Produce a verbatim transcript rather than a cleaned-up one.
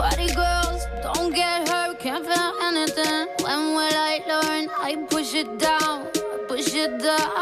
Party girls, don't get hurt, can't feel anything. When will I learn? I push it down, push it down.